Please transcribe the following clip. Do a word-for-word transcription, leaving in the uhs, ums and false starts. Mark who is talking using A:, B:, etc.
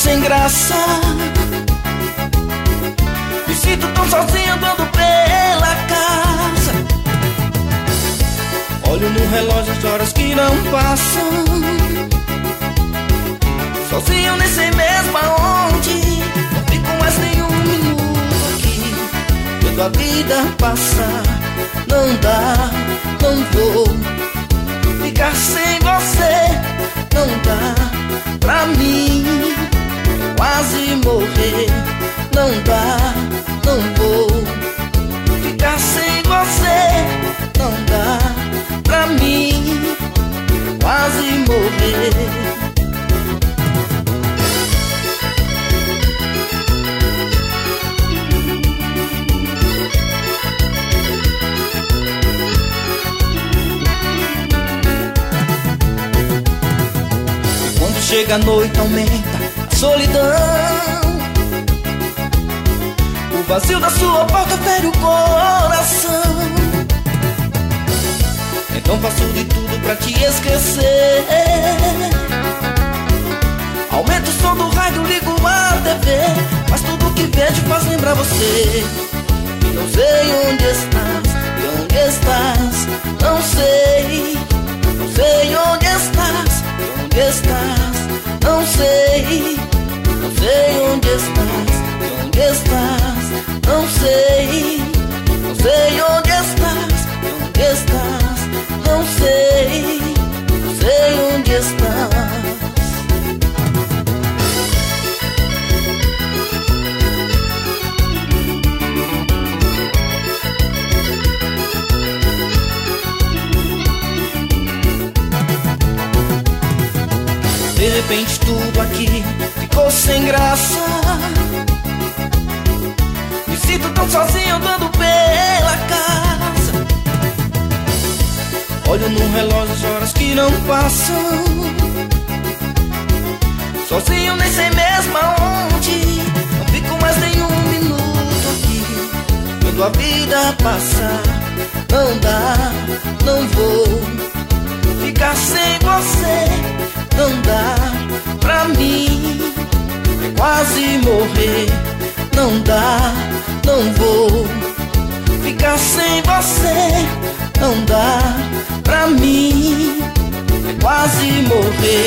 A: sem graça. Me sinto tão sozinho andando pela casa. Olho no relógio as horas que não passam. Sozinho nem sei mesmo aonde. Não fico mais nenhum minuto aqui, vendo a vida passar. Não dá, não vou ficar sem você. Não dá pra mim, quase morrer. Não dá, não vou ficar sem você. Não dá pra mim, quase morrer. Chega a noite, aumenta a solidão. O vazio da sua porta fere o coração. Então faço de tudo pra te esquecer. Aumento o som do rádio, ligo a T V, mas tudo que vejo faz lembrar você. E não sei onde estás, e onde estás, não sei. Não sei onde estás, e onde estás, não sei. Não sei onde estás, e onde estás, não sei. Não sei onde estás, e onde estás, não sei. Não sei onde estás. De repente tudo aqui ficou sem graça. Me sinto tão sozinho andando pela casa. Olho no relógio as horas que não passam. Sozinho nem sei mesmo aonde. Não fico mais nenhum minuto aqui, vendo a vida passar. Não dá, não vou ficar sem você. Não dá pra mim, é quase morrer. Não dá, não vou ficar sem você. Não dá pra mim, é quase morrer.